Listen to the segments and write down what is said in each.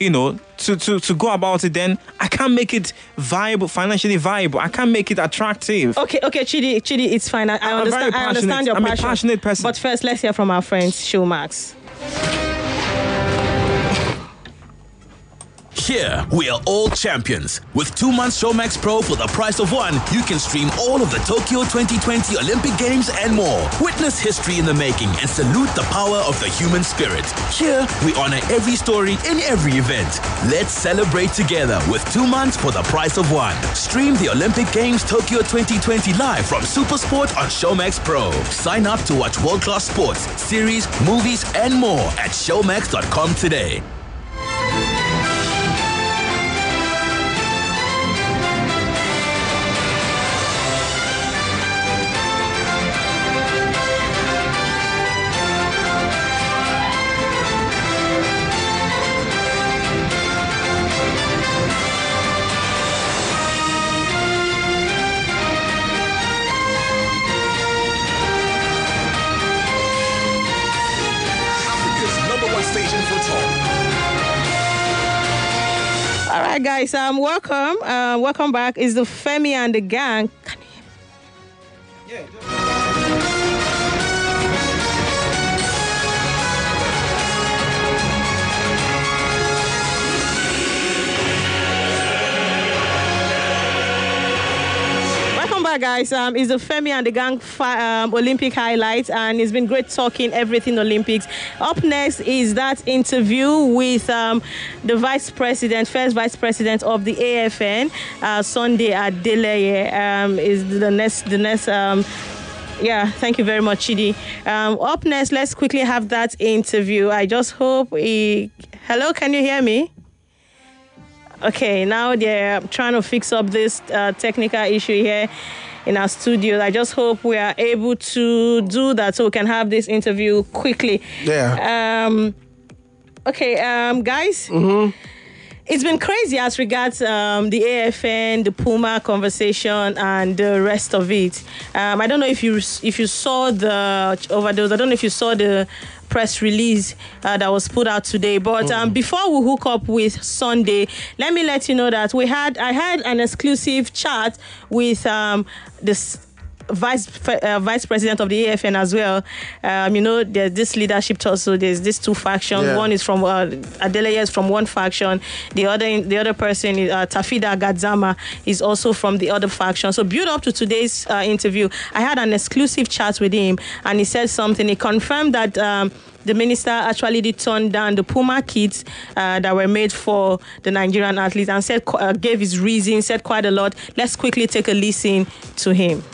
to go about it, then I can't make it viable, financially viable. I can't make it attractive. Okay, Chidi, it's fine. I understand your passion. I'm a passionate person. But first, let's hear from our friends, Showmax. Here, we are all champions. With 2 months Showmax Pro for the price of one, you can stream all of the Tokyo 2020 Olympic Games and more. Witness history in the making and salute the power of the human spirit. Here, we honor every story in every event. Let's celebrate together with 2 months for the price of one. Stream the Olympic Games Tokyo 2020 live from Supersport on Showmax Pro. Sign up to watch world-class sports, series, movies, and more at showmax.com today. All right, guys. Welcome. Welcome back. It's the Femi and the gang. Can you hear me? Guys, it's the Femi and the gang Olympic highlights, and it's been great talking everything Olympics. Up next is that interview with the first vice president of the AFN, Sunday Adeleye. Is the next. Yeah, thank you very much, Chidi. Up next, let's quickly have that interview. I just hope hello, can you hear me? Okay, now they're trying to fix up this technical issue here in our studio. I just hope we are able to do that so we can have this interview quickly. Yeah. Okay, guys. Mm-hmm. It's been crazy as regards the AFN, the Puma conversation, and the rest of it. I don't know if you saw the overdose. I don't know if you saw the press release that was put out today. But before we hook up with Sunday, let me let you know that I had an exclusive chat with this vice president of the AFN as well. There's this leadership tussle. There's these two factions. Yeah. One is from Adeleye is from one faction. The other person is Tafida Gadzama is also from the other faction. So build up to today's interview, I had an exclusive chat with him, and he said something. He confirmed that the minister actually did turn down the Puma kits that were made for the Nigerian athletes, and gave his reason, said quite a lot. Let's quickly take a listen to him.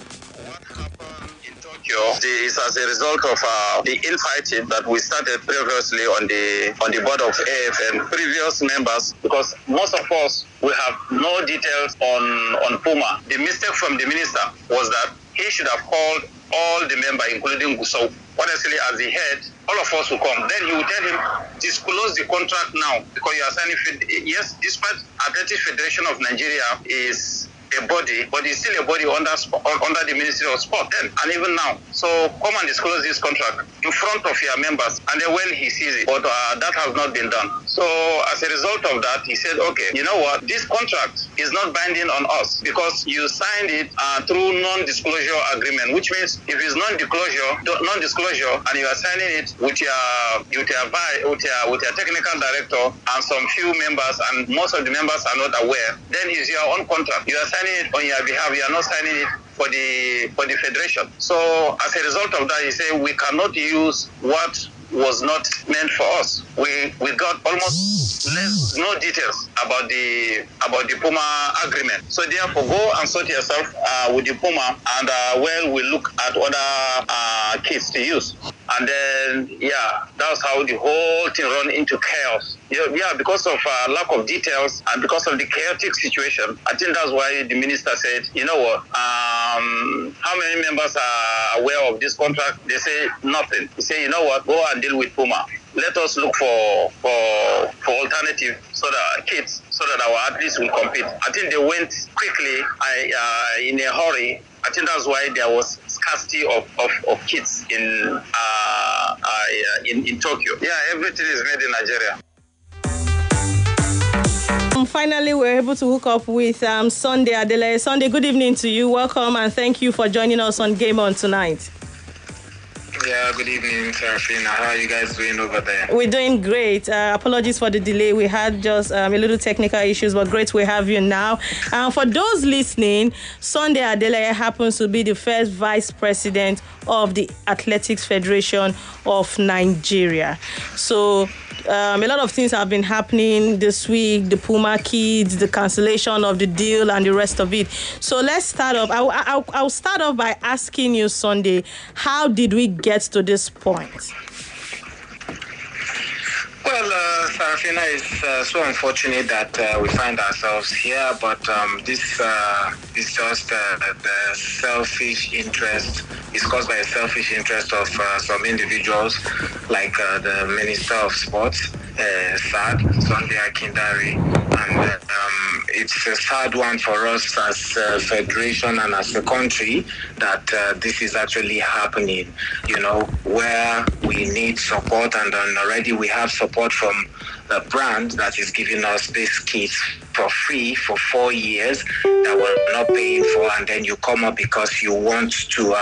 Is as a result of the infighting that we started previously on the board of AFN, previous members, because most of us we have no details on Puma. The mistake from the minister was that he should have called all the members, including Gusau. Honestly, as the head, all of us will come. Then he will tell him, disclose the contract now, because you are signing. Yes, despite Athletic Federation of Nigeria is a body, but it's still a body under the Ministry of Sport then, and even now. So come and disclose this contract in front of your members, and then when he sees it, but that has not been done. So as a result of that, he said, okay, you know what, this contract is not binding on us because you signed it through non-disclosure agreement, which means if it's non-disclosure, and you are signing it with your technical director and some few members, and most of the members are not aware, then it's your own contract. You are signing it on your behalf. You are not signing it for the federation. So as a result of that, he said we cannot use what was not meant for us. We got almost no details about the Puma agreement. So therefore, go and sort yourself with the Puma, and we look at other kits to use. And then, that's how the whole thing run into chaos. Because of lack of details and because of the chaotic situation, I think that's why the minister said, you know what, how many members are aware of this contract? They say nothing. He said, you know what, go and deal with Puma. Let us look for alternative kits so that our athletes will compete. I think they went quickly in a hurry. I think that's why there was scarcity of kits in Tokyo. Yeah, everything is made in Nigeria. finally we're able to hook up with Sunday Adele. Sunday, good evening to you. Welcome and thank you for joining us on Game On tonight. Yeah, good evening, Serafina. How are you guys doing over there? We're doing great. Apologies for the delay. We had just a little technical issues, but great we have you now. For those listening, Sunday Adele happens to be the first vice president of the Athletics Federation of Nigeria. So a lot of things have been happening this week, the Puma kids, the cancellation of the deal and the rest of it. So let's start off. I'll start off by asking you, Sunday, how did we get to this point? Well, Serafina, it's so unfortunate that we find ourselves here, but this is just the selfish interest. It's caused by a selfish interest of some individuals, like the Minister of Sports, Sunday Akindare, and it's a sad one for us as a federation and as a country that this is actually happening, where we need support, and already we have support from the brand that is giving us this kits for free for 4 years that we're not paying for, and then you come up because you want to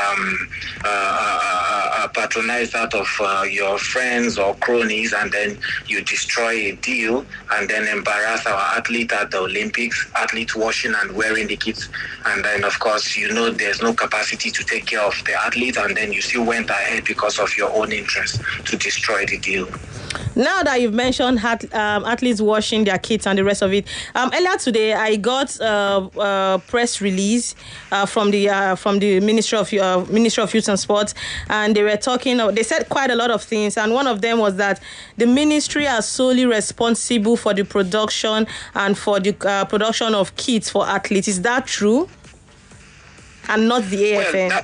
patronize that of your friends or cronies, and then you destroy a deal and then embarrass our athlete at the Olympics, athlete washing and wearing the kits, and then of course there's no capacity to take care of the athlete, and then you still went ahead because of your own interest to destroy the deal. Now that you've mentioned athletes washing their kits and the rest of it, earlier today I got a press release from the Ministry of Youth and Sports, and they were talking. They said quite a lot of things, and one of them was that the ministry are solely responsible for the production and for the production of kits for athletes. Is that true? And not the AFN?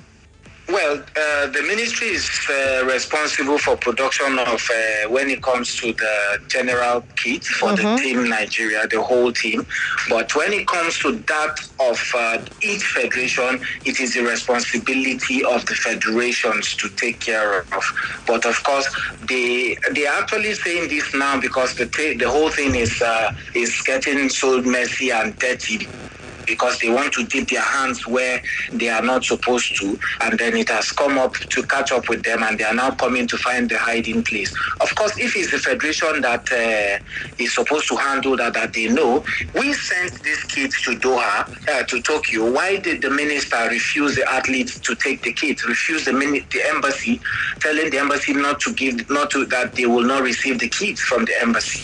The ministry is responsible for production of when it comes to the general kit for the team Nigeria, the whole team. But when it comes to that of each federation, it is the responsibility of the federations to take care of. But of course, they are actually saying this now because the whole thing is getting so messy and dirty, because they want to dip their hands where they are not supposed to, and then it has come up to catch up with them, and they are now coming to find the hiding place. Of course, if it's the federation that is supposed to handle that they know, we sent this kit to Doha, to Tokyo. Why did the minister refuse the athletes to take the kit, refuse the embassy, telling the embassy that they will not receive the kit from the embassy?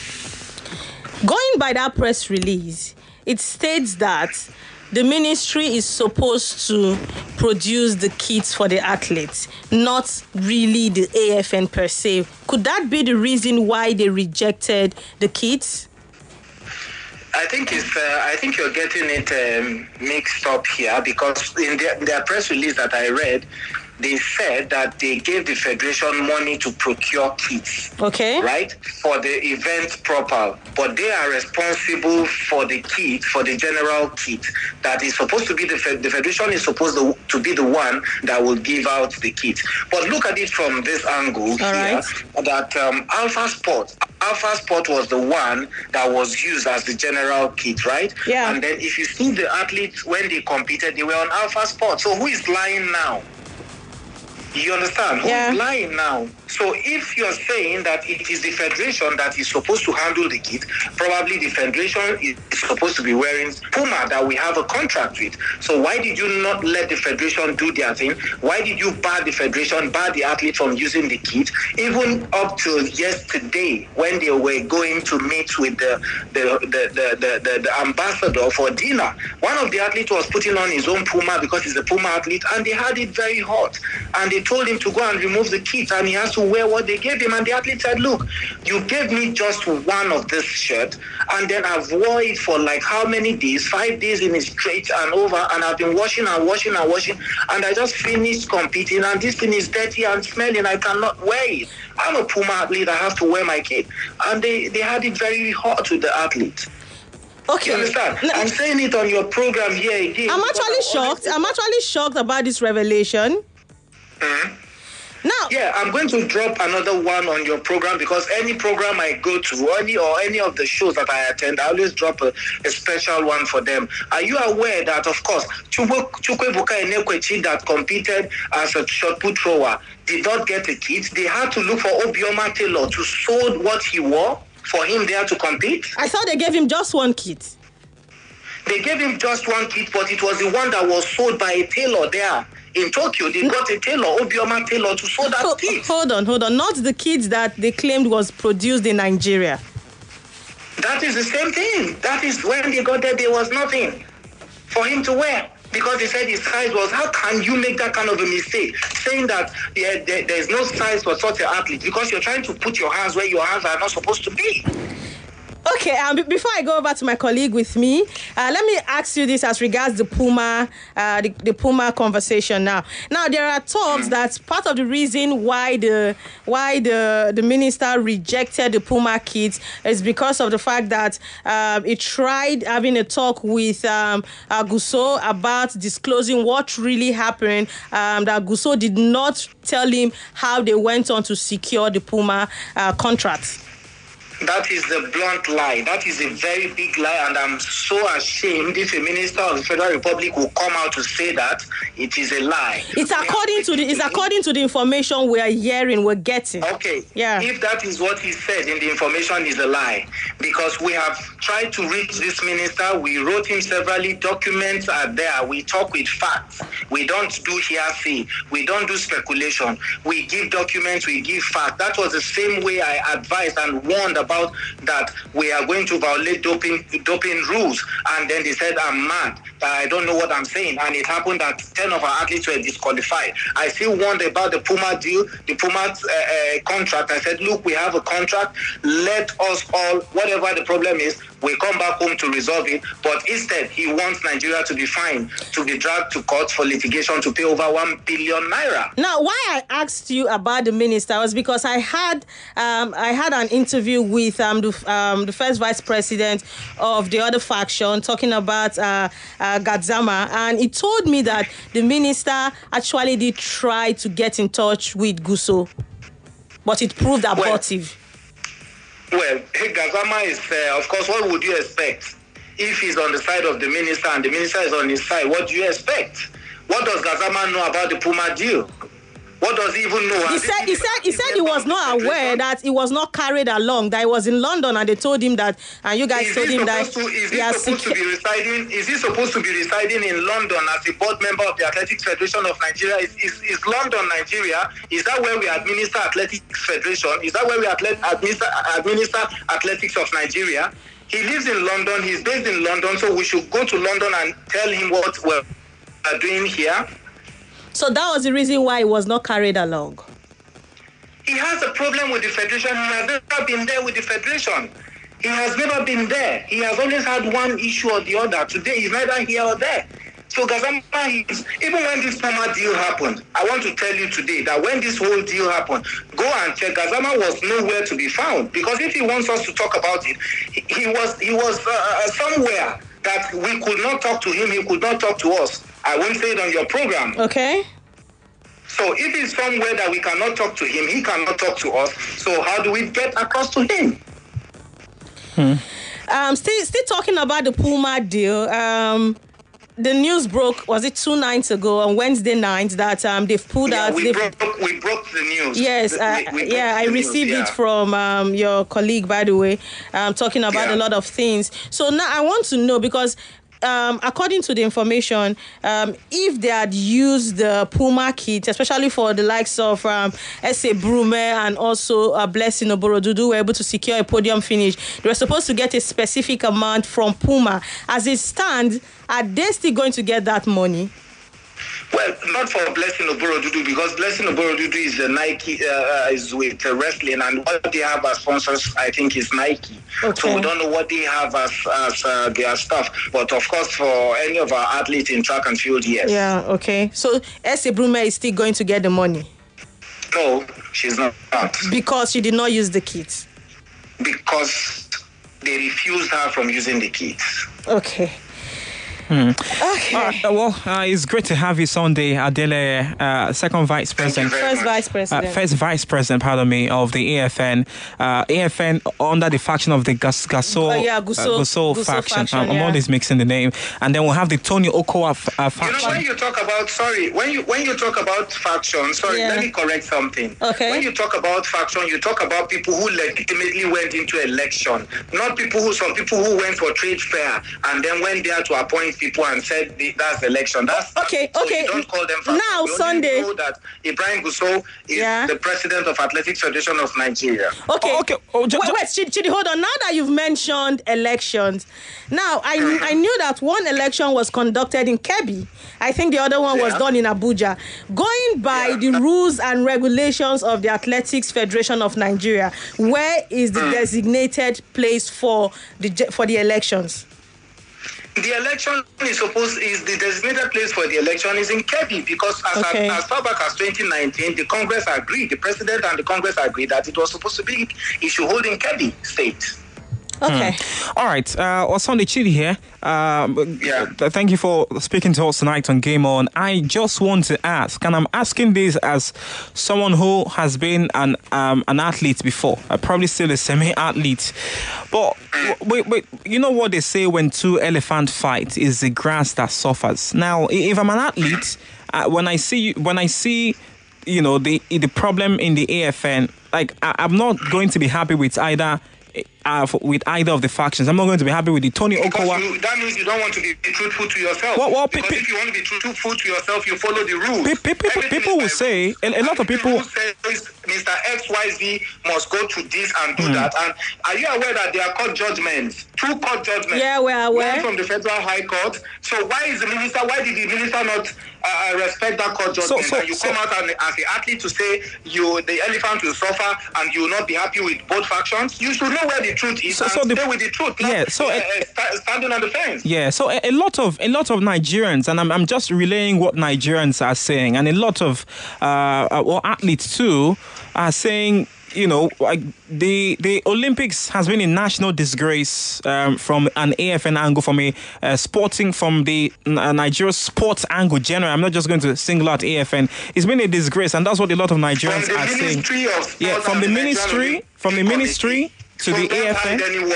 Going by that press release, it states that the ministry is supposed to produce the kits for the athletes, not really the AFN per se. Could that be the reason why they rejected the kits? I think you're getting it mixed up here, because in their press release that I read, they said that they gave the federation money to procure kits. Okay. Right? For the event proper. But they are responsible for the kit, for the general kit. That is supposed to be the federation is supposed to be the one that will give out the kit. But look at it from this angle here, that Alpha Sport was the one that was used as the general kit, right? Yeah. And then if you see the athletes when they competed, they were on Alpha Sport. So who is lying now? You understand? Who is lying now? So if you're saying that it is the federation that is supposed to handle the kit, probably the federation is supposed to be wearing Puma that we have a contract with. So why did you not let the federation do their thing? Why did you bar the athlete from using the kit? Even up to yesterday, when they were going to meet with the ambassador for dinner, one of the athletes was putting on his own Puma because he's a Puma athlete, and they had it very hot. And they told him to go and remove the kit, and he has to wear what they gave him. And the athlete said, look, you gave me just one of this shirt, and then I've worn it for like how many days? 5 days in a straight and over, and I've been washing, and I just finished competing, and this thing is dirty and smelling. I cannot wear it. I'm a Puma athlete. I have to wear my kit. And they had it very hot with the athlete. Okay. You understand? I'm saying it on your program here again. I'm actually shocked about this revelation. Now, yeah, I'm going to drop another one on your program because any program I go to, any of the shows that I attend, I always drop a special one for them. Are you aware that, of course, Chukwuebuka Enekwechi that competed as a shot put thrower did not get a kit? They had to look for Obioma Taylor to sew what he wore for him there to compete. I thought they gave him just one kit. They gave him just one kit, but it was the one that was sold by a tailor there in Tokyo. They got a tailor, Obioma Taylor, to sew that kit. Hold on. Not the kit that they claimed was produced in Nigeria. That is the same thing. That is when they got there was nothing for him to wear. Because they said his size was, how can you make that kind of a mistake? Saying that there's no size for such an athlete because you're trying to put your hands where your hands are not supposed to be. Okay, before I go over to my colleague with me, let me ask you this as regards the Puma, the Puma conversation now. Now there are talks that part of the reason why the minister rejected the Puma kit is because of the fact that he tried having a talk with Gusau about disclosing what really happened. That Gusau did not tell him how they went on to secure the Puma contract. That is the blunt lie. That is a very big lie, and I'm so ashamed if a minister of the Federal Republic will come out to say that it is a lie. It's according to the information we are hearing, we're getting. Okay. Yeah. If that is what he said in the information is a lie, because we have tried to reach this minister, we wrote him severally, documents are there, we talk with facts. We don't do hearsay, we don't do speculation. We give documents, we give facts. That was the same way I advised and warned about that we are going to violate doping rules, and then they said I'm mad, that I don't know what I'm saying, and it happened that 10 of our athletes were disqualified. I still warned about the Puma deal, the Puma contract. I said, look, we have a contract, let us all, whatever the problem is, we come back home to resolve it. But instead, he wants Nigeria to be fined, to be dragged to court for litigation to pay over 1 billion naira. Now, why I asked you about the minister was because I had an interview with the first vice president of the other faction talking about Gadzama, and he told me that the minister actually did try to get in touch with Gusau, but it proved abortive. Well, Gadzama is, of course, what would you expect? If he's on the side of the minister and the minister is on his side, what do you expect? What does Gadzama know about the Puma deal? What does he even know? He said he was not aware that it was not carried along, that he was in London and they told him that, and you guys told him that Is he supposed to be residing in London as a board member of the Athletics Federation of Nigeria? Is London Nigeria? Is that where we administer Athletics Federation? Is that where we administer Athletics of Nigeria? He lives in London, he's based in London, so we should go to London and tell him what we're doing here. So that was the reason why it was not carried along. He has a problem with the Federation. He has never been there with the Federation. He has never been there. He has always had one issue or the other. Today, he's neither here or there. So Gadzama, even when this Puma deal happened, I want to tell you today that when this whole deal happened, go and check. Gadzama was nowhere to be found, because if he wants us to talk about it, he was somewhere that we could not talk to him. He could not talk to us. I won't say it on your program. Okay. So if he's somewhere that we cannot talk to him, he cannot talk to us. So how do we get across to him? Still talking about the Puma deal. The news broke, was it 2 nights ago, on Wednesday night, that they've pulled out. We broke the news. Yes, I received it from your colleague, by the way, talking about a lot of things. So now I want to know, because according to the information, if they had used the Puma kit, especially for the likes of S.A. Brume and also Blessing Oborodudu, were able to secure a podium finish, they were supposed to get a specific amount from Puma. As it stands, are they still going to get that money? Well, not for Blessing Oborodudu, because Blessing Oborodudu is Nike, is with wrestling, and what they have as sponsors, I think, is Nike. Okay. So we don't know what they have as their stuff. But of course, for any of our athletes in track and field, yes. Yeah, okay. So S.A. Brume is still going to get the money? No, she's not. Because she did not use the kit? Because they refused her from using the kit. Okay. Okay. It's great to have you, Sunday Adele, second vice president. First vice president. First vice president, pardon me, of the AFN. AFN under the faction of the Gusau faction. I'm always mixing the name. And then we'll have the Tony Okowa faction. When you talk about, when you talk about faction, let me correct something. Okay. When you talk about faction, you talk about people who legitimately went into election, not some people who went for trade fair and then went there to appoint people and said that's election. Okay. So you don't call them faction. Now, we only Sunday. know that Ibrahim Gusau is the president of Athletics Federation of Nigeria. Okay. Wait, Chidi, hold on. Now that you've mentioned elections, now I knew that one election was conducted in Kebbi. I think the other one was done in Abuja. Going by the rules and regulations of the Athletics Federation of Nigeria, where is the designated place for the elections? The election is the designated place for the election is in Kebbi because as far back as 2019, the Congress agreed, the President and the Congress agreed that it was supposed to be, it should hold in Kebbi State. Okay. All right. Sunday Chidi here. Thank you for speaking to us tonight on Game On. I just want to ask, and I'm asking this as someone who has been an athlete before, probably still a semi-athlete. But wait, you know what they say when two elephants fight is the grass that suffers. Now, if I'm an athlete, when I see the problem in the AFN, like I'm not going to be happy with either of the factions. I'm not going to be happy with the Tony Okowa. That means you don't want to be truthful to yourself. Because if you want to be truthful to yourself, you follow the rules. People will say, a lot of people say Mr. XYZ must go to this and do that. And are you aware that there are court judgments? 2 court judgments. Yeah, we're aware. One from the Federal High Court. So why did the minister not respect that court judgment? And you come out as an athlete to say the elephant will suffer and you will not be happy with both factions? You should know where the truth is and stay with the truth. Standing on the fence. Yeah, so a lot of Nigerians, and I'm just relaying what Nigerians are saying, and a lot of athletes too are saying, the Olympics has been a national disgrace from an AFN angle, from from the Nigeria sports angle generally. I'm not just going to single out AFN. It's been a disgrace, and that's what a lot of Nigerians are saying. From the ministry to the AFN.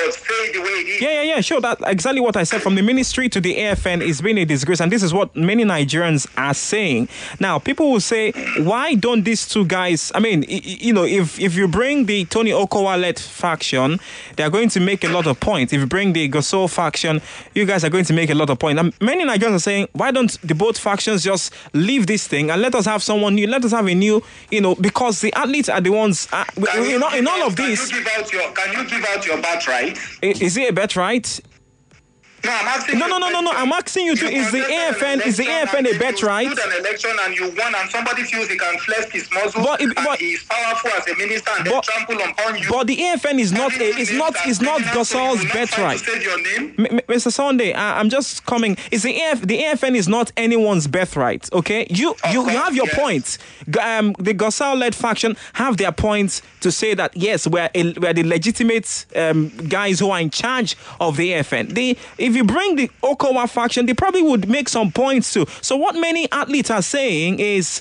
Yeah, sure. That's exactly what I said. From the ministry to the AFN, it's been a disgrace, and this is what many Nigerians are saying. Now, people will say, why don't these two guys? I mean, if you bring the Tony Okowa-led faction, they are going to make a lot of points. If you bring the Gusau faction, you guys are going to make a lot of points. And many Nigerians are saying, why don't the both factions just leave this thing and let us have someone new? Let us have a new, because the athletes are the ones. In all of this. Can you give out your birthright? Is it a birthright? No, I'm asking. No. I'm asking you to. Is the AFN a birthright? You do an election and you won, and somebody feels he can flex his muscles, and he's powerful as a minister, and they trample upon you. But the AFN is not. It's not Gusau's birthright. Mr. Sunday, I'm just coming. Is the AFN is not anyone's birthright? Okay, you have your points. The Gusau-led faction have their points to say that yes, we're the legitimate guys who are in charge of the AFN. If you bring the Okowa faction, they probably would make some points too. So what many athletes are saying is,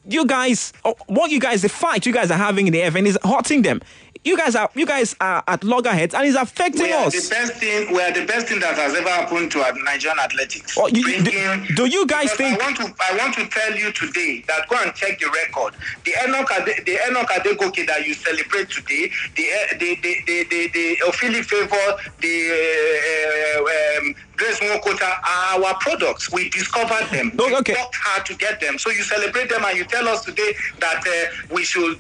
the fight you guys are having in the AFN is hurting them. You guys are at loggerheads, and it's affecting us. We are the best thing that has ever happened to Nigerian athletics. Do you guys think? I want to tell you today that go and check the record. The Enoch Adegoke that you celebrate today, the Ophili Favor, the Grace Nwokota are our products. We discovered them. We worked hard to get them. So you celebrate them and you tell us today that we should.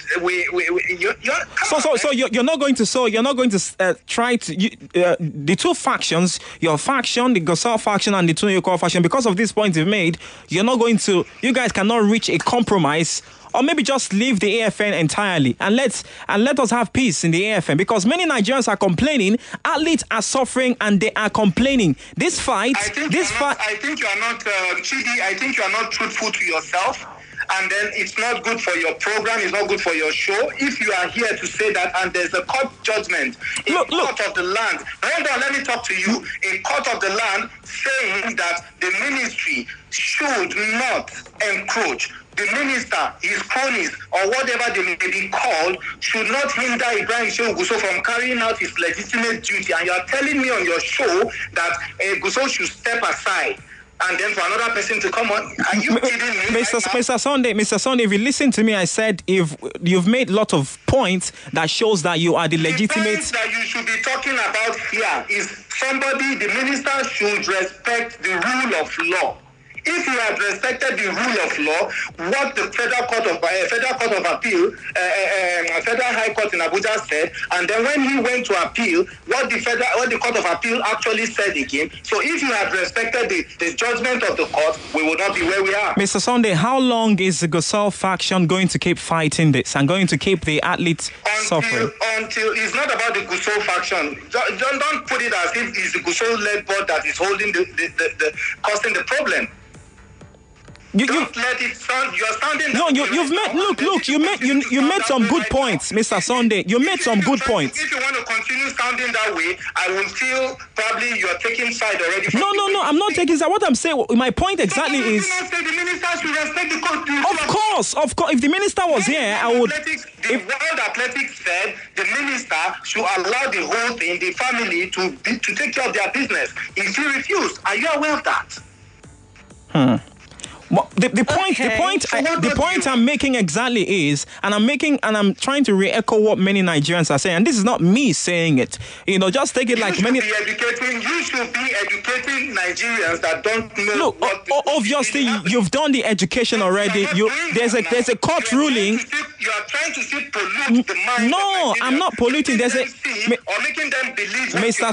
You're not going to try to the two factions, your faction, the Gusau faction, and the Tony Okowa faction. Because of this point you've made, you guys cannot reach a compromise. Or maybe just leave the AFN entirely and let us have peace in the AFN, because many Nigerians are complaining, athletes are suffering, and they are complaining. I think you are not, Chidi. I think you are not truthful to yourself. and then it's not good for your program, it's not good for your show. If you are here to say that, and there's a court judgment, court of the land, hold on, let me talk to you, a court of the land saying that the ministry should not encroach. The minister, his cronies, or whatever they may be called, should not hinder Ibrahim Shehu Gusau from carrying out his legitimate duty. And you are telling me on your show that Gusau should step aside and then for another person to come on. Are you kidding me? Mr. Sunday, if you listen to me, I said if you've made a lot of points that shows that you are the legitimate. The point that you should be talking about here is somebody, the minister should respect the rule of law. If you have respected the rule of law, what the Federal Court of Appeal, Federal High Court in Abuja said, and then when he went to appeal, what the Court of Appeal actually said again. So if you have respected the judgment of the court, we will not be where we are. Mr. Sunday, how long is the Gusau faction going to keep fighting this and going to keep the athletes suffering? Until it's not about the Gusau faction. Don't put it as if it's the Gusau-led board that is holding causing the problem. Don't let it sound. You're sounding. No, you've made. Look. You made some good points, Mr. Sunday. You made some good points. If you want to continue sounding that way, I will feel probably you're taking side already. No. I'm not taking side. What I'm saying, my point exactly is. You not say the minister should respect the court. Of course. If the minister was here, I would. The World Athletics said the minister should allow the whole thing, the family, to take care of their business. If he refused, are you aware of that? Well, the point I'm making exactly is, and I'm trying to re-echo what many Nigerians are saying, and this is not me saying it. Just take it like many. You should be educating Nigerians that don't know. Look, obviously you've done the education already. There's a court ruling. You are trying to still pollute the mind. No, I'm not polluting. There's a or making them believe. Mr.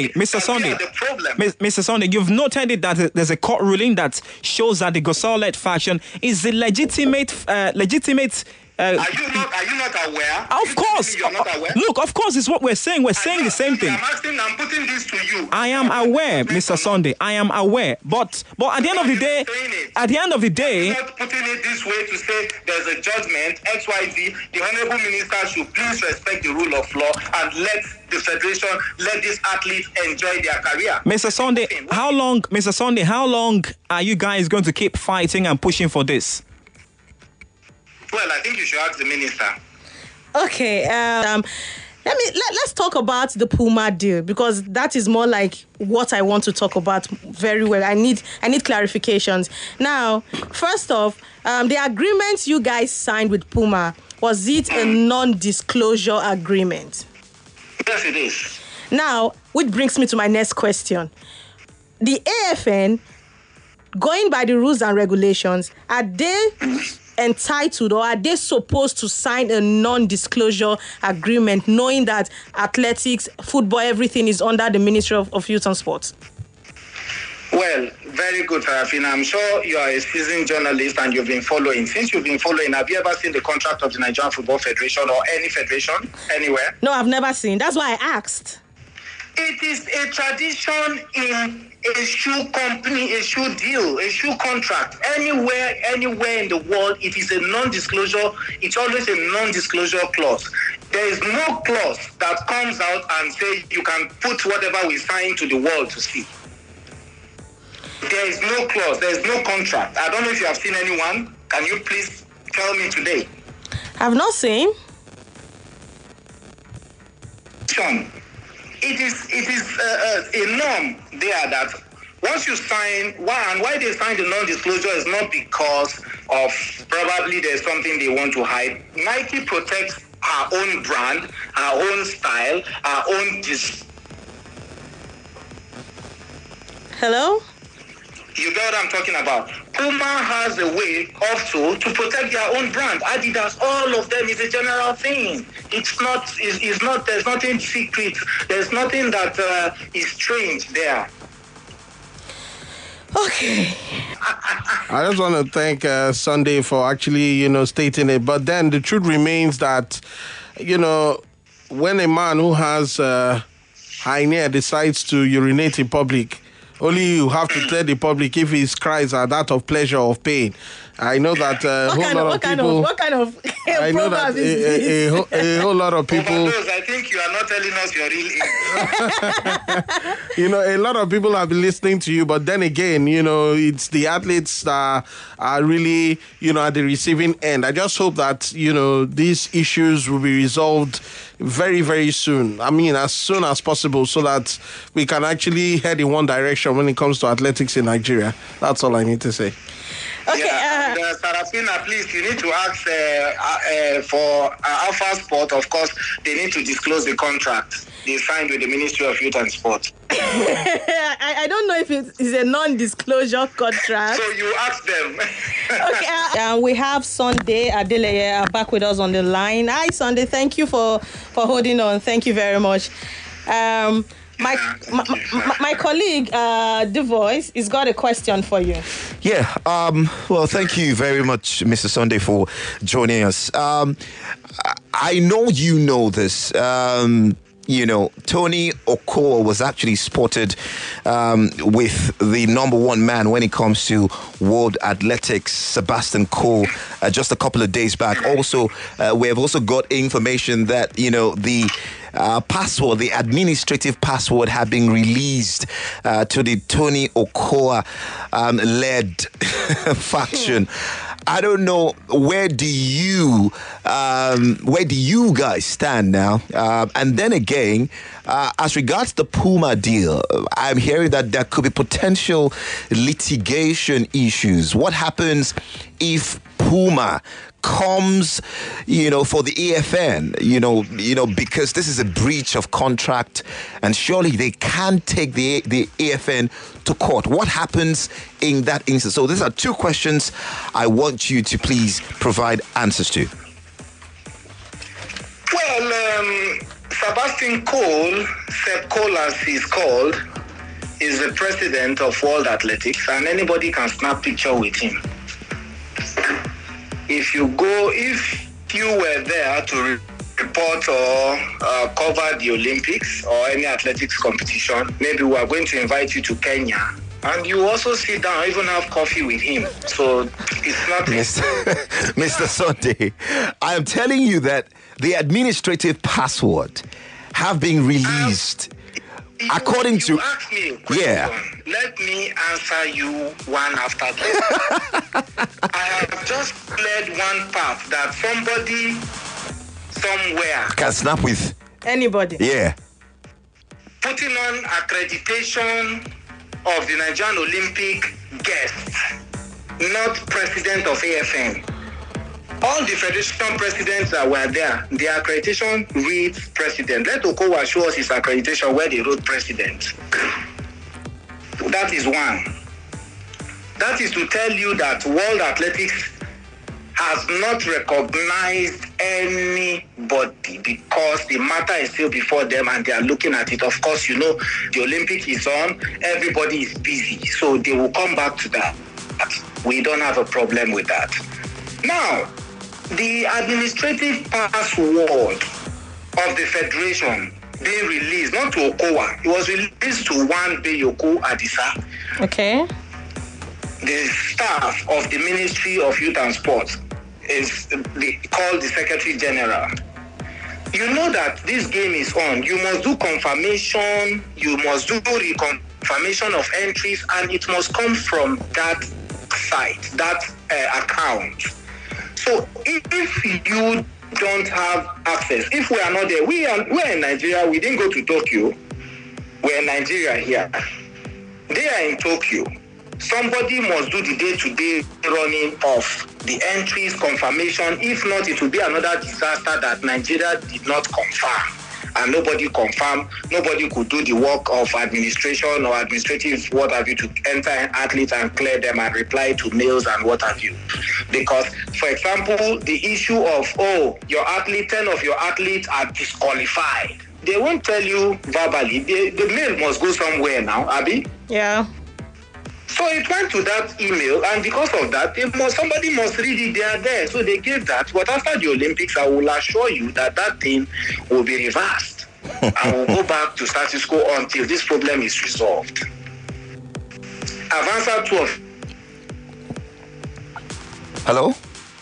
Sunday, you've noted it that there's a court ruling that shows that the Gusau-led faction is the legitimate. Are you not aware? Of course. You're not aware? Look, of course, it's what we're saying. We're saying the same thing. I'm putting this to you. I am aware, Mr. Sunday. I am aware. But at the end of the day, you're not putting it this way to say there's a judgment, XYZ. The Honorable Minister should please respect the rule of law and let the federation, let these athletes enjoy their career. Mr. Sunday, how long are you guys going to keep fighting and pushing for this? Well, I think you should ask the minister. Okay, let's talk about the Puma deal, because that is more like what I want to talk about very well. I need clarifications. Now, first off, the agreement you guys signed with Puma, was it a non-disclosure agreement? Yes, it is. Now, which brings me to my next question. The AFN, going by the rules and regulations, are they entitled or are they supposed to sign a non-disclosure agreement, knowing that athletics, football, everything is under the Ministry of Youth and Sports? Well, very good, Farafina. I'm sure you are a seasoned journalist and you've been following. Since you've been following, have you ever seen the contract of the Nigerian Football Federation or any federation anywhere? No, I've never seen. That's why I asked. It is a tradition in a shoe company, a shoe deal, a shoe contract. Anywhere in the world, it is a non-disclosure. It's always a non-disclosure clause. There is no clause that comes out and says you can put whatever we sign to the world to see. There is no clause. There is no contract. I don't know if you have seen anyone. Can you please tell me today? I've not seen. Sean, it is a norm there that once you sign, why they sign the non-disclosure is not because of probably there's something they want to hide. Nike protects our own brand, our own style, our own Hello? You get what I'm talking about? Puma has a way also to protect their own brand. Adidas, all of them is a general thing. It's not, there's nothing secret. There's nothing that is strange there. Okay. I just want to thank Sunday for actually, stating it. But then the truth remains that, when a man who has hernia decides to urinate in public, only you have to tell the public if his cries are that of pleasure or of pain. I know that a whole lot of people. What kind of I know that proverb is this? a whole lot of people. Overdose, I think you are not telling us your real age. You know, a lot of people have been listening to you, but then again, you know, it's the athletes that are really, you know, at the receiving end. I just hope that, you know, these issues will be resolved very, very soon. I mean, as soon as possible, so that we can actually head in one direction when it comes to athletics in Nigeria. That's all I need to say. Okay. Yeah, and, Sarafina, please, you need to ask for Alpha Sport. Of course, they need to disclose the contract they signed with the Ministry of Youth and Sport. I don't know if it is a non-disclosure contract. So you ask them. Okay. We have Sunday Adeleye back with us on the line. Hi, Sunday. Thank you for holding on. Thank you very much. My colleague, The Voice, has got a question for you. Yeah. Well, thank you very much, Mr. Sunday, for joining us. I know you know this. You know, Tony Okowa was actually spotted with the number one man when it comes to world athletics, Sebastian Coe, just a couple of days back. Also, we have also got information that, you know, the password, the administrative password, had been released to the Tony Okowa led faction. I don't know, where do you guys stand now? And then again, as regards the Puma deal, I'm hearing that there could be potential litigation issues. What happens if Puma comes, you know, for the EFN, you know, because this is a breach of contract, and surely they can take the EFN to court. What happens in that instance? So these are two questions I want you to please provide answers to. Well, Sebastian Coe, Seb Coe as he's called, is the president of World Athletics, and anybody can snap picture with him. If you were there to report or cover the Olympics or any athletics competition, maybe we are going to invite you to Kenya, and you also sit down, even have coffee with him. So it's not... Mr. Sunday, I am telling you that the administrative password have been released. According to... You asked me a question. Yeah. Let me answer you one after the I have just cleared one path that somebody somewhere can snap with anybody. Yeah. Putting on accreditation of the Nigerian Olympic guest, not president of AFN. All the federation presidents that were there, their accreditation reads president. Let Okowa show us his accreditation where they wrote president. That is one. That is to tell you that World Athletics has not recognized anybody because the matter is still before them and they are looking at it. Of course, you know, the Olympic is on, everybody is busy, so they will come back to that. We don't have a problem with that. Now, the administrative password of the federation being released, not to Okowa, it was released to one Beyoku Adisa. Okay. The staff of the Ministry of Youth and Sports is called the Secretary General. You know that this game is on. You must do confirmation, you must do reconfirmation of entries, and it must come from that site, that account. So if you don't have access, if we are not there, we're in Nigeria, we didn't go to Tokyo, we're in Nigeria here. They are in Tokyo. Somebody must do the day-to-day running of the entries, confirmation. If not, it will be another disaster that Nigeria did not confirm. And nobody confirmed, nobody could do the work of administration or administrative, what have you, to enter an athlete and clear them and reply to mails and what have you. Because, for example, the issue of, your athlete, 10 of your athletes are disqualified. They won't tell you verbally. The mail must go somewhere now, Abby. Yeah. So it went to that email, and because of that, somebody must read it. They are there. So they gave that. But after the Olympics, I will assure you that thing will be reversed. And will go back to status quo until this problem is resolved. I've answered two of Hello?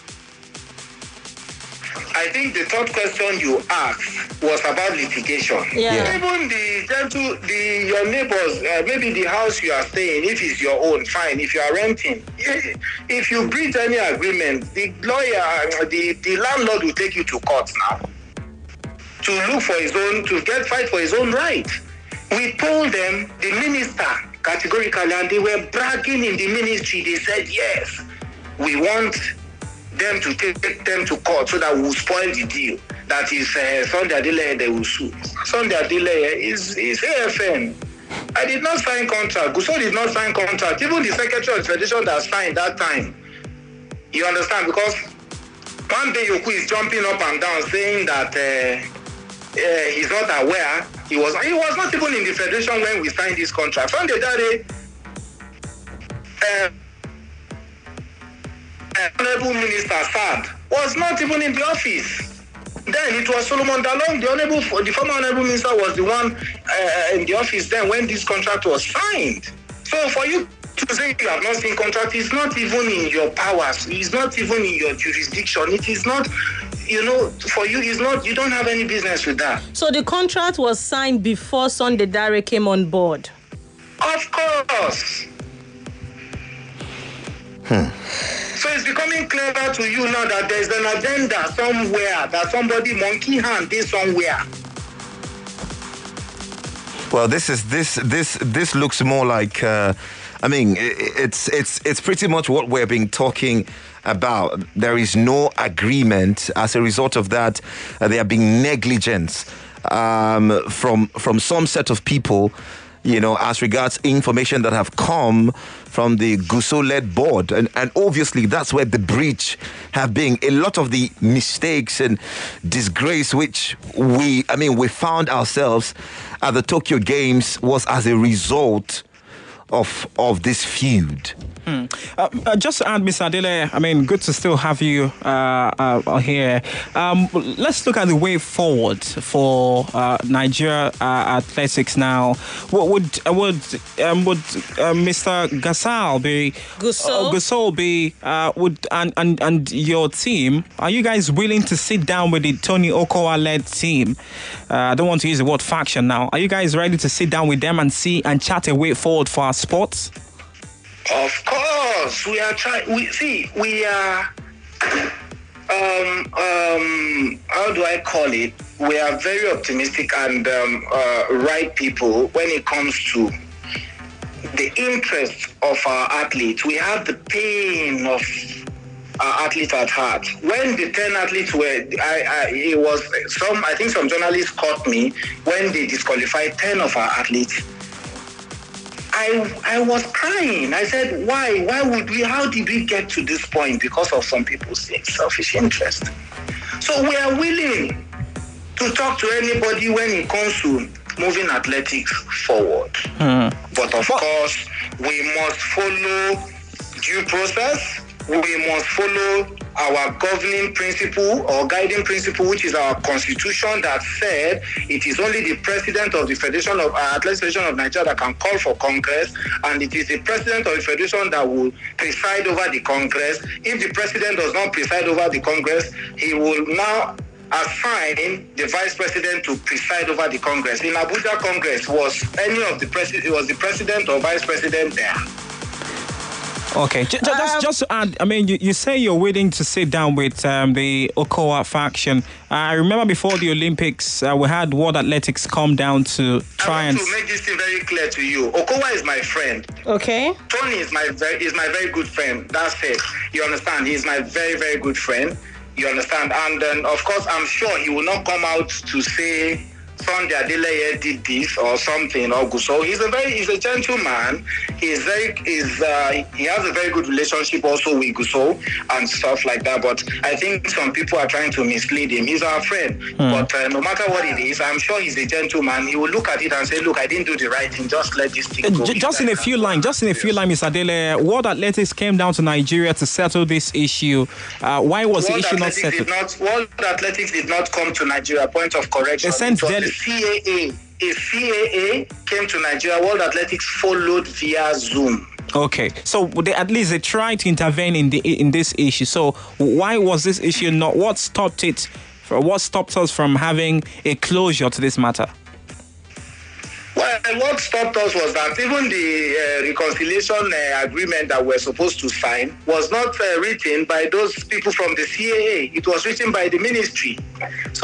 I think the third question you asked was about litigation. Yeah. Even your neighbors, maybe the house you are staying, if it's your own, fine. If you are renting, if you breach any agreement, the lawyer, the landlord will take you to court now to look for his own, to fight for his own right. We told them, the minister, categorically, and they were bragging in the ministry. They said, yes, we want them to take them to court so that we will spoil the deal. That is Sunday Adeleye they will sue. Sunday Adeleye is AFN. I did not sign contract. Gusau did not sign contract. Even the Secretary of the Federation that signed that time. You understand? Because one day Yoku is jumping up and down saying that he's not aware. He was not even in the Federation when we signed this contract. Sunday Dare Honorable Minister Sad was not even in the office. Then it was Solomon Dalong, the former Honorable Minister, was the one in the office then when this contract was signed. So for you to say you have not seen contract, it's not even in your powers. It's not even in your jurisdiction. It is not, for you, it's not. You don't have any business with that. So the contract was signed before Sunday Dare came on board? Of course. So it's becoming clearer to you now that there's an agenda somewhere, that somebody monkey hand is somewhere. Well, this looks more like. It's pretty much what we've been talking about. There is no agreement. As a result of that, there being negligence from some set of people, as regards information that have come from the Gusau-led board. And obviously that's where the breach have been. A lot of the mistakes and disgrace which we found ourselves at the Tokyo Games was as a result of this feud. Just to add, Mr. Adeleye, good to still have you here. Let's look at the way forward for Nigeria athletics now. What would Mr. Gusau be and your team? Are you guys willing to sit down with the Tony Okowa-led team? I don't want to use the word faction now. Are you guys ready to sit down with them and chart a way forward for our sports? Of course, we are trying. We are. How do I call it? We are very optimistic and right people when it comes to the interest of our athletes. We have the pain of our athletes at heart. When the 10 athletes were, I think some journalists caught me when they disqualified 10 of our athletes. I was crying. I said, why? Why would we? How did we get to this point? Because of some people's selfish interest. So we are willing to talk to anybody when it comes to moving athletics forward. But of course, we must follow due process. We must follow our governing principle or guiding principle, which is our constitution, that said it is only the president of the Federation of Athletics Federation of Nigeria that can call for Congress, and it is the president of the Federation that will preside over the Congress. If the president does not preside over the Congress, he will now assign the vice president to preside over the Congress. In Abuja Congress, was the president or vice president there? Okay, just to add, you say you're willing to sit down with the Okowa faction. I remember before the Olympics, we had World Athletics come down to try and... I want to make this thing very clear to you. Okowa is my friend. Okay. Tony is my very good friend. That's it. You understand? He's my very, very good friend. You understand? And then, of course, I'm sure he will not come out to say Sunday Adeleye did this or something or Gusau. He's a gentleman. He has a very good relationship also with Gusau and stuff like that. But I think some people are trying to mislead him. He's our friend. But no matter what it is, I'm sure he's a gentleman. He will look at it and say, "Look, I didn't do the right thing. Just let this thing go." Just in a few lines, Mr. Adeleye, World Athletics came down to Nigeria to settle this issue. Why was the issue not settled? World Athletics did not come to Nigeria. Point of correction. CAA. If CAA came to Nigeria, World Athletics followed via Zoom. Okay, so they, at least they tried to intervene in this issue. So why was this issue not? What stopped it? What stopped us from having a closure to this matter? Well, what stopped us was that even the reconciliation agreement that we're supposed to sign was not written by those people from the CAA. It was written by the ministry. So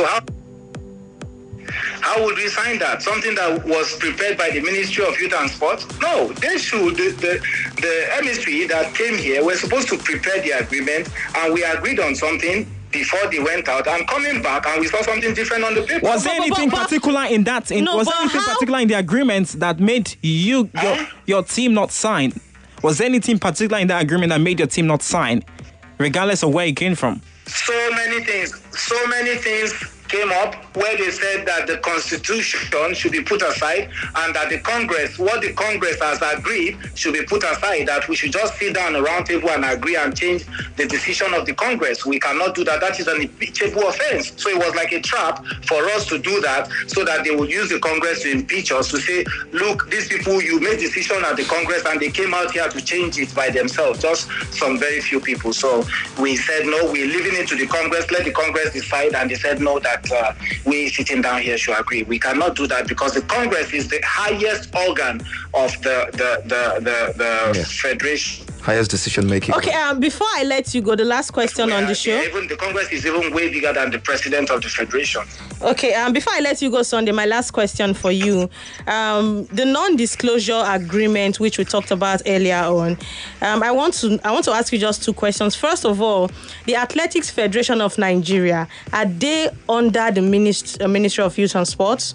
how would we sign that? Something that was prepared by the Ministry of Youth and Sport? No, they should. The emissary that came here were supposed to prepare the agreement, and we agreed on something before they went out, and coming back and we saw something different on the paper. Was there anything particular in that? Was there anything particular in the agreement that made your team not sign? Was there anything particular in that agreement that made your team not sign, regardless of where it came from? So many things came up where they said that the Constitution should be put aside and that the Congress, what the Congress has agreed, should be put aside, that we should just sit down a round table and agree and change the decision of the Congress. We cannot do that. That is an impeachable offense. So it was like a trap for us to do that so that they would use the Congress to impeach us, to say, look, these people, you made decision at the Congress and they came out here to change it by themselves, just some very few people. So we said, no, we're leaving it to the Congress, let the Congress decide, and they said, no, that we sitting down here should agree. We cannot do that because the Congress is the highest organ of the federation. Highest decision making. Okay, before I let you go, the last question on the show. Even the Congress is even way bigger than the president of the federation. Okay, before I let you go, Sunday, my last question for you. The non-disclosure agreement, which we talked about earlier on, I want to ask you just two questions. First of all, the Athletics Federation of Nigeria, are they under the Ministry of Youth and Sports?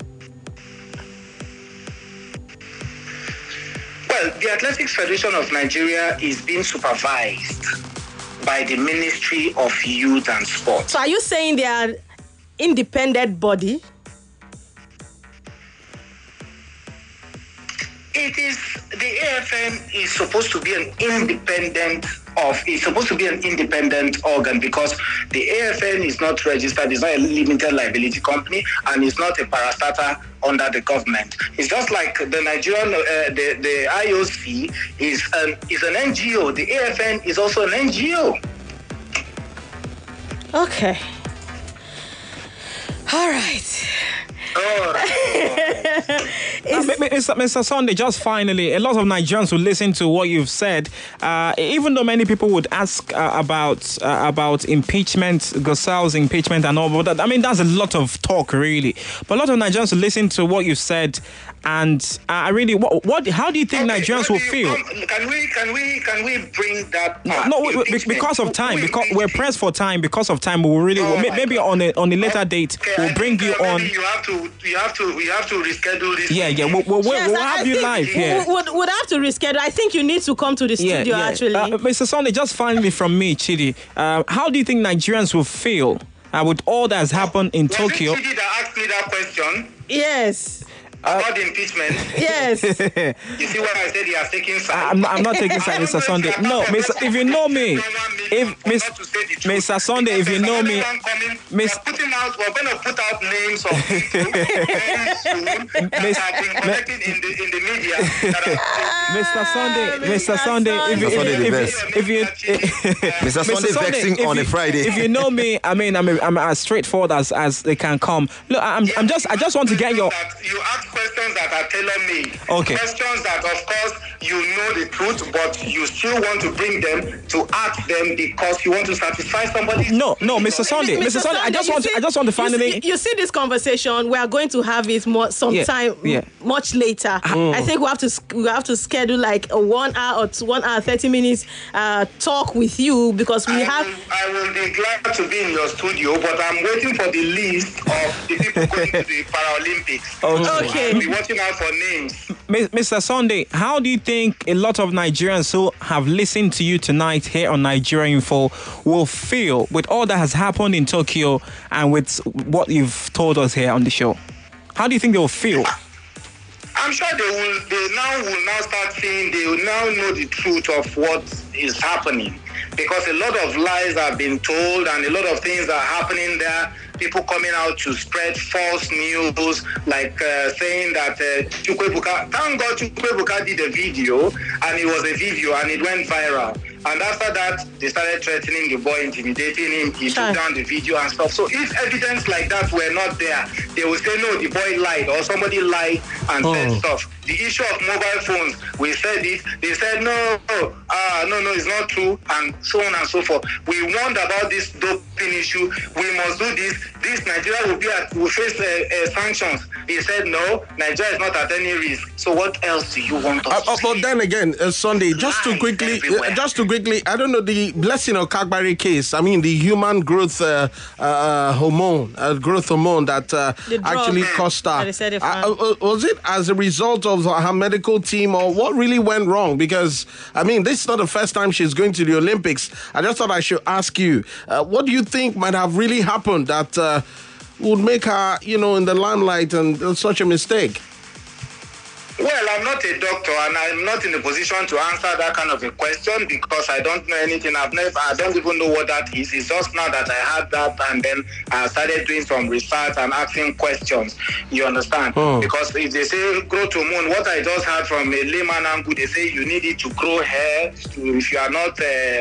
Well, the Athletics Federation of Nigeria is being supervised by the Ministry of Youth and Sport. So are you saying they are independent body? It is, the AFN is supposed to be an independent organ because the AFN is not registered, it's not a limited liability company, and it's not a parastatal under the government. It's just like the Nigerian, the IOC is an NGO. The AFN is also an NGO. Okay. All right. Mr. Sunday, just finally, a lot of Nigerians will listen to what you've said. Even though many people would ask about impeachment, Gossel's impeachment and all, but that, I mean, that's a lot of talk, really. But a lot of Nigerians will listen to what you've said, and I really, how do you think Nigerians will feel? Can we bring that? No, because of time, because we're pressed for time. Because of time, we will really maybe on a later date we'll bring you on. We have to reschedule this. Yeah. We'll have you live. Yeah. Would have to reschedule. I think you need to come to the studio actually. Mr. Sunday, just finally from me, Chidi, how do you think Nigerians will feel with all that has happened in Tokyo? Was it Chidi that asked me that question? Yes. About the impeachment? Yes. You see what I said? He has taken side. I'm not taking side, Mr. Sunday. No, if you know me, Mr. Sunday, if you know me, we're going to put out names of people very soon that have been collected in the media. Mr. Sunday, Mr. Sunday vexing on a Friday. If you know me, I mean, I'm as straightforward as they can come. Look, I just want to get your. You ask questions that are tailor-made. Okay. Questions that, of course, you know the truth, but you still want to bring them to ask them because you want to satisfy somebody. No, Mr. Sunday. Mr. Sunday, I just want to finally. You see this conversation. We are going to have it sometime much later. I think we have to schedule like a 1 hour or 1 hour 30 minutes talk with you because I will be glad to be in your studio, but I'm waiting for the list of the people going to the Paralympics. Okay. I'll be watching out for names. Mr. Sunday, how do you think a lot of Nigerians who have listened to you tonight here on Nigeria Info will feel with all that has happened in Tokyo and with what you've told us here on the show? How do you think they will feel? I'm sure they will now start seeing, they will now know the truth of what is happening. because a lot of lies have been told and a lot of things are happening there. People coming out to spread false news, like saying that Chukwuebuka, thank God Chukwuebuka did a video, and it was a video and it went viral. And after that, they started threatening the boy, intimidating him. He took down the video and stuff. So if evidence like that were not there, they would say, no, the boy lied or somebody lied and said stuff. The issue of mobile phones, we said it. They said, no, it's not true, and so on and so forth. We warned about this doping issue. We must do this. This Nigeria will face sanctions. He said, no, Nigeria is not at any risk. So what else do you want us to But say? then again, Sunday, just to quickly, I don't know, the Blessing of Kagbari case, I mean, the human growth hormone that actually cost her. Was it as a result of her medical team, or what really went wrong? Because, I mean, this is not the first time she's going to the Olympics. I just thought I should ask you, what do you think might have really happened that would make her, in the limelight and such a mistake? Well, I'm not a doctor, and I'm not in a position to answer that kind of a question because I don't know anything. I don't even know what that is. It's just now that I had that, and then I started doing some research and asking questions. You understand? Because if they say grow to moon, what I just heard from a layman angle, they say you need it to grow hair. If you are not,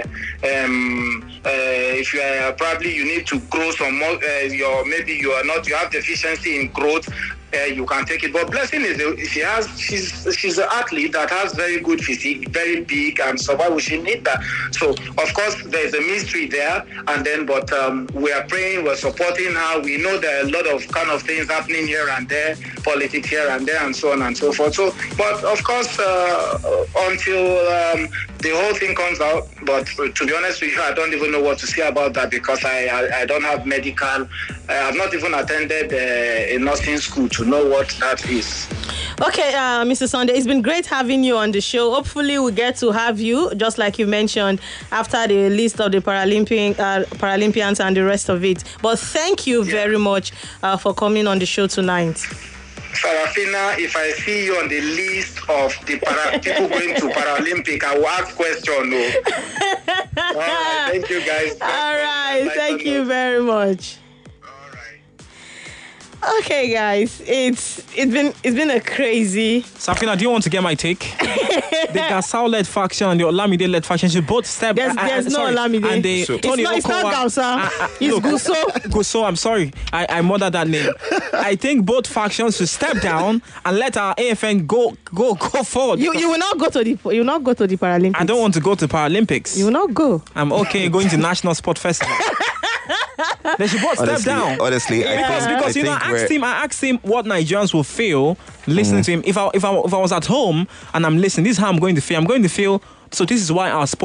if you are probably you need to grow some more. Maybe you are not. You have deficiency in growth. You can take it, but Blessing she's an athlete that has very good physique, very big, and so why would she need that? So of course there's a mystery there, and then but we are praying, we're supporting her. We know there are a lot of kind of things happening here and there, politics here and there, and so on and so forth. So, but of course, until the whole thing comes out, but to be honest with you, I don't even know what to say about that because I don't have medical. I've not even attended a nursing school to know what that is. Okay, Mr. Sunday, it's been great having you on the show. Hopefully we get to have you, just like you mentioned, after the list of the Paralympians and the rest of it. But thank you very much for coming on the show tonight. Sarafina, if I see you on the list of the people going to Paralympic, I will ask question. No. All right, thank you guys. All right, thank you very much. Okay, guys, it's been a crazy. Safina, do you want to get my take? The Gasau-led faction and the Olamide-led faction should both step. There's no Olamide. And Tony it's not Gausa. It's Guso. Guso, I'm sorry, I murdered that name. I think both factions should step down and let our AFN go forward. You will not go to the Paralympics. I don't want to go to Paralympics. You will not go. I'm okay going to National Sport Festival. They should both step down. Honestly, I asked him what Nigerians will feel listening to him. If I was at home and I'm listening, this is how I'm going to feel. I'm going to feel. So this is why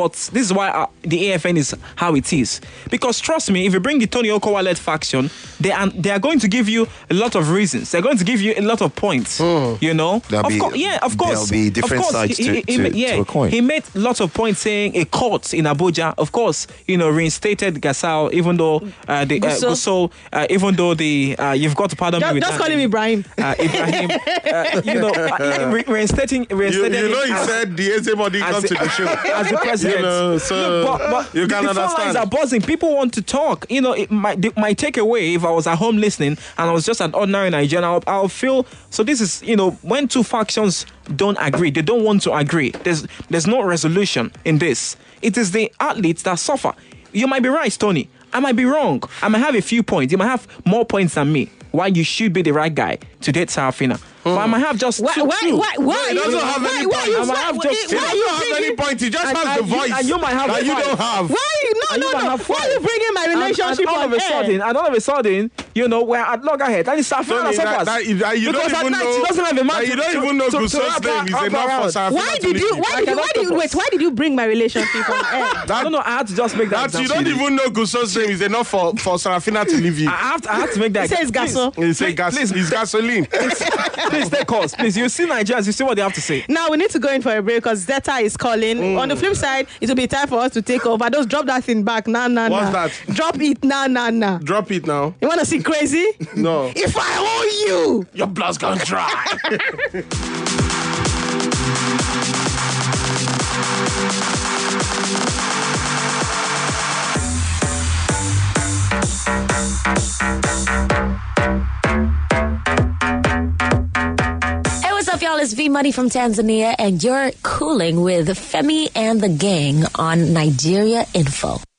the AFN is how it is. Because trust me, if you bring the Tony Okowa-led faction, they are going to give you a lot of reasons. They're going to give you a lot of points. You know, of course. There'll be different sides to a coin. He made lots of points saying a court in Abuja, of course, reinstated Gasau, even though even though you've got to pardon me with just call him Ibrahim. Ibrahim, reinstating. He said the Ezebody comes to the show as the president. But you can understand. The phone lines are buzzing. People want to talk. My takeaway, if I was at home listening and I was just an ordinary Nigerian, I'll feel. So this is, when two factions don't agree, they don't want to agree. There's no resolution in this. It is the athletes that suffer. You might be right, Tony. I might be wrong. I might have a few points. You might have more points than me. Why you should be the right guy to date Sarafina. But I might have just two. He doesn't have any points. He doesn't have any points. He just has the voice. And you might have that you don't have. Why? No. Why are you bringing my relationship all of a sudden, we're at loggerhead. And it's Sarafina suffers. Because at night she doesn't have a man. You don't even know Guso's name is enough for Sarafina. Why did you bring my relationship on air? I don't know. I had to just make that. You don't even know Guso's name is enough for Sarafina to leave you. I have to make that. He says gaso. He says gas. It's gasoline. Please take calls. Please, you see Nigerians, you see what they have to say. Now we need to go in for a break because Zeta is calling. On the flip side, it will be time for us to take over. Just drop that thing back. Nah. What's that? Drop it. Nah. Drop it now. You want to see crazy? No. If I owe you, your blood's gonna dry. V Money from Tanzania, and you're cooling with Femi and the gang on Nigeria Info.